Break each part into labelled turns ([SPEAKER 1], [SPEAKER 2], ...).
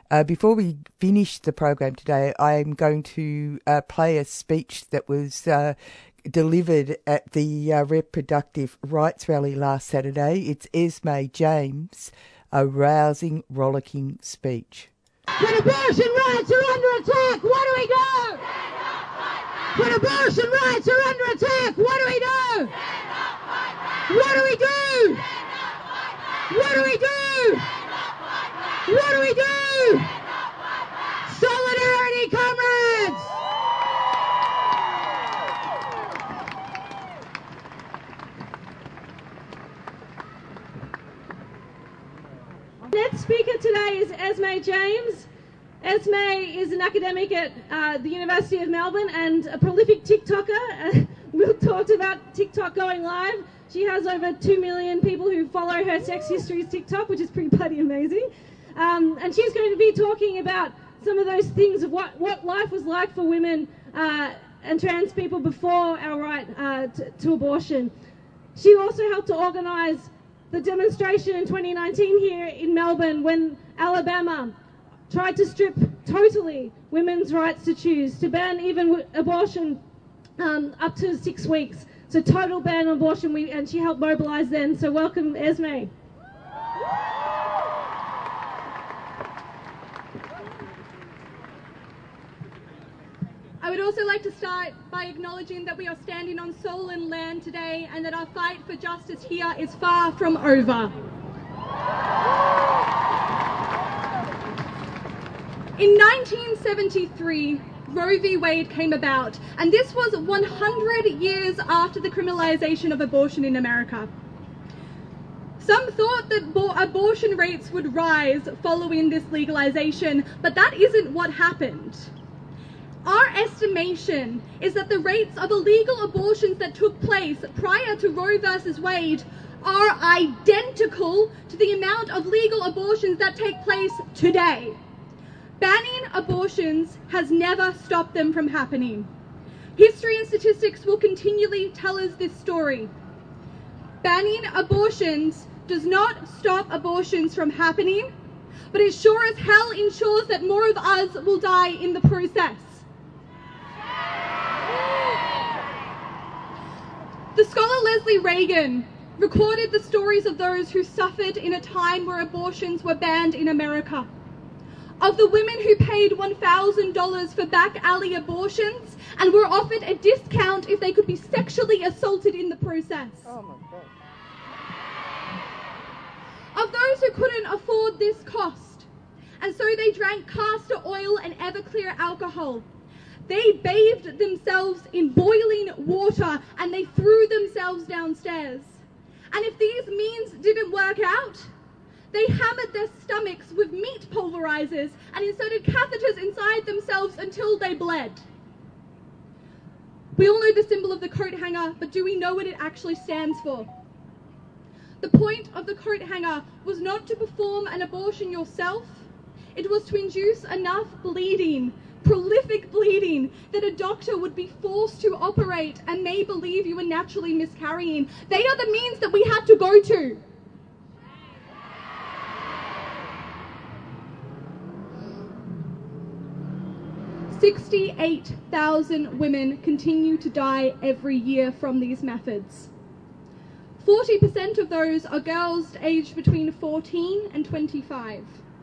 [SPEAKER 1] Before we finish the program today, I'm going to play a speech that was delivered at the Reproductive Rights Rally last Saturday. It's Esme James, a rousing, rollicking speech.
[SPEAKER 2] When abortion rights are under attack, what do we do? When abortion rights are under attack, what do we do? What do we do? What do we do? What do we do? Solidarity, comrades!
[SPEAKER 3] Next speaker today is Esme James. Esme is an academic at the University of Melbourne and a prolific TikToker. We'll talk about TikTok going live. She has over 2 million people who follow her Sex Histories TikTok, which is pretty bloody amazing. And she's going to be talking about some of those things of what life was like for women and trans people before our right to abortion. She also helped to organise the demonstration in 2019 here in Melbourne when Alabama tried to strip totally women's rights to choose, to ban even abortion up to 6 weeks. So total ban on abortion, and she helped mobilise then. So welcome, Esme.
[SPEAKER 4] I would also like to start by acknowledging that we are standing on stolen land today and that our fight for justice here is far from over. In 1973, Roe v. Wade came about, and this was 100 years after the criminalization of abortion in America. Some thought that abortion rates would rise following this legalization, but that isn't what happened. Our estimation is that the rates of illegal abortions that took place prior to Roe v. Wade are identical to the amount of legal abortions that take place today. Banning abortions has never stopped them from happening. History and statistics will continually tell us this story. Banning abortions does not stop abortions from happening, but it sure as hell ensures that more of us will die in the process. The scholar Leslie Reagan recorded the stories of those who suffered in a time where abortions were banned in America. Of the women who paid $1,000 for back alley abortions and were offered a discount if they could be sexually assaulted in the process.
[SPEAKER 1] Oh my God.
[SPEAKER 4] Of those who couldn't afford this cost, and so they drank castor oil and Everclear alcohol. They bathed themselves in boiling water and they threw themselves downstairs. And if these means didn't work out, they hammered their stomachs with meat pulverizers and inserted catheters inside themselves until they bled. We all know the symbol of the coat hanger, but do we know what it actually stands for? The point of the coat hanger was not to perform an abortion yourself. It was to induce enough bleeding, prolific bleeding, that a doctor would be forced to operate and may believe you were naturally miscarrying. They are the means that we had to go to. $68,000 women continue to die every year from these methods. 40% of those are girls aged between 14 and 25.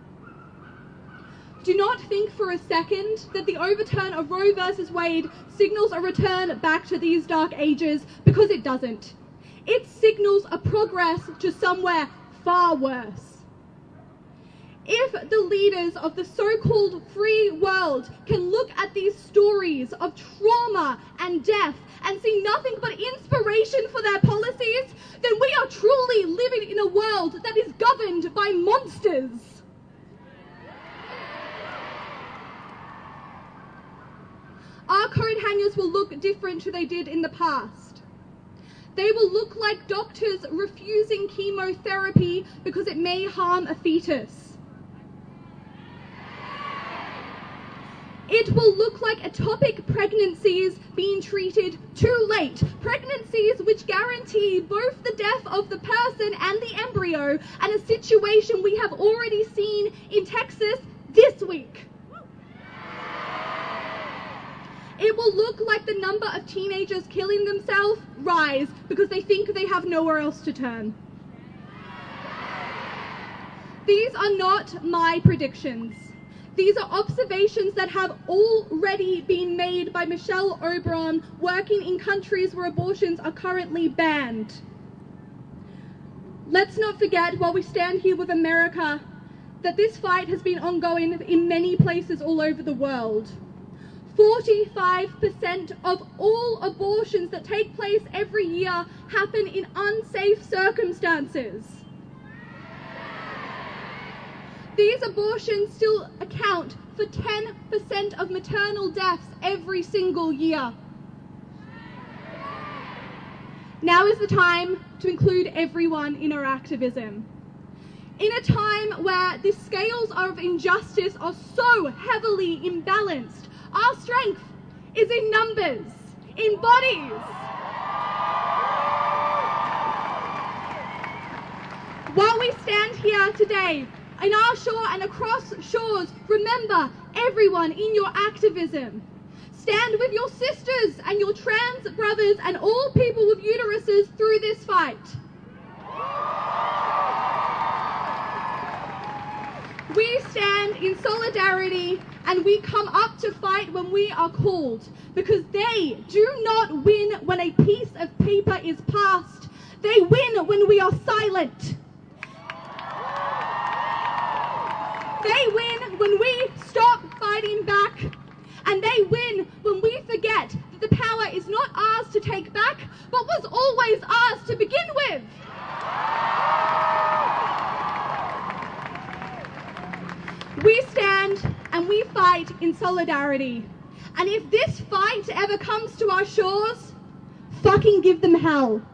[SPEAKER 4] Do not think for a second that the overturn of Roe v. Wade signals a return back to these dark ages, because it doesn't. It signals a progress to somewhere far worse. If the leaders of the so-called free world can look at these stories of trauma and death and see nothing but inspiration for their policies, then we are truly living in a world that is governed by monsters. Our coat hangers will look different to they did in the past. They will look like doctors refusing chemotherapy because it may harm a fetus. It will look like ectopic pregnancies being treated too late. Pregnancies which guarantee both the death of the person and the embryo, and a situation we have already seen in Texas this week. It will look like the number of teenagers killing themselves rise because they think they have nowhere else to turn. These are not my predictions. These are observations that have already been made by Michelle Obron, working in countries where abortions are currently banned. Let's not forget, while we stand here with America, that this fight has been ongoing in many places all over the world. 45% of all abortions that take place every year happen in unsafe circumstances. These abortions still account for 10% of maternal deaths every single year. Now is the time to include everyone in our activism. In a time where the scales of injustice are so heavily imbalanced, our strength is in numbers, in bodies. While we stand here today, in our shore and across shores, remember everyone in your activism. Stand with your sisters and your trans brothers and all people with uteruses through this fight. We stand in solidarity and we come up to fight when we are called, because they do not win when a piece of paper is passed. They win when we are silent. They win when we stop fighting back, and they win when we forget that the power is not ours to take back, but was always ours to begin with. We stand and we fight in solidarity. And if this fight ever comes to our shores, fucking give them hell.